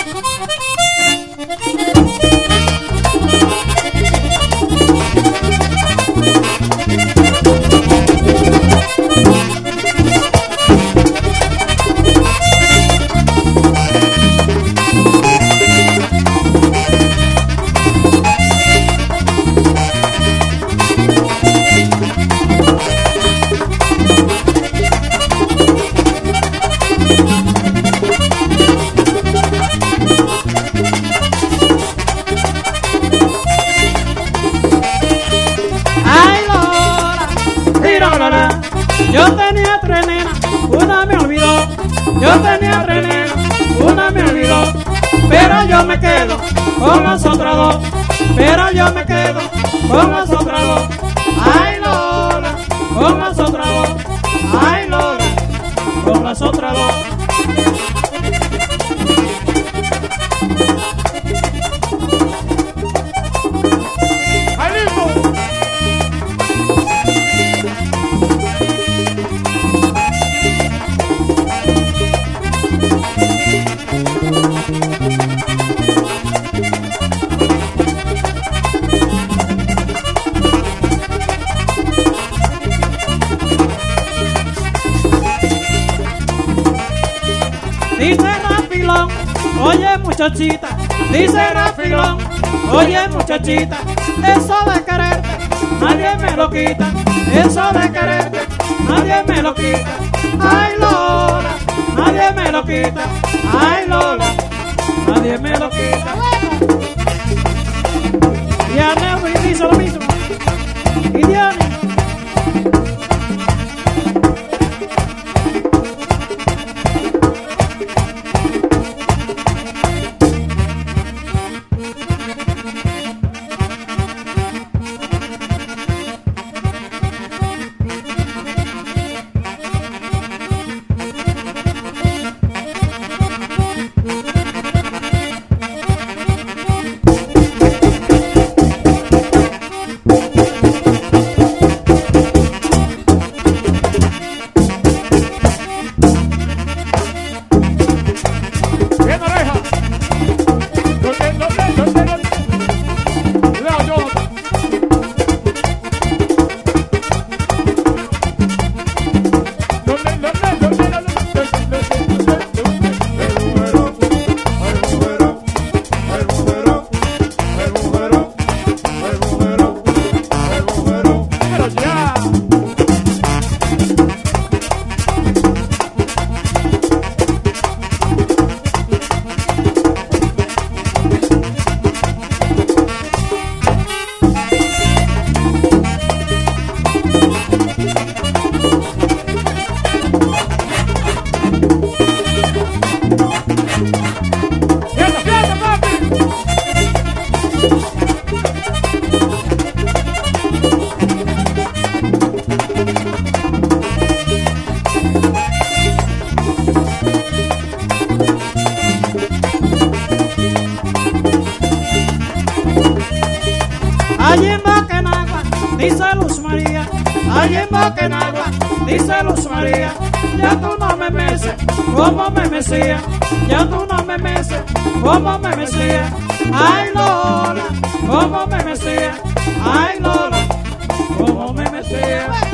Yo tenía tres nenas, una me olvidó. Yo tenía tres nenas, una me olvidó. Pero yo me quedo con las otras dos. Pero yo me quedo con las otras dos. Ay Lola, con las otras dos. Ay Lola, con las otras dos. Dice Rafilón, oye muchachita, dice Rafilón, oye muchachita, eso de quererte, nadie me lo quita, eso de quererte, nadie me lo quita, ay Lola, nadie me lo quita, ay Lola, nadie me lo quita. Y Arneu dice lo mismo, y Diana. Allí en Boquenagua, dice Luz María, allí en Boquenagua, dice Luz María, ya tú no me meces como me mecía, ya tú no me meces como me mecía, ay Lola, como me mecía, ay Lola, como me mecía.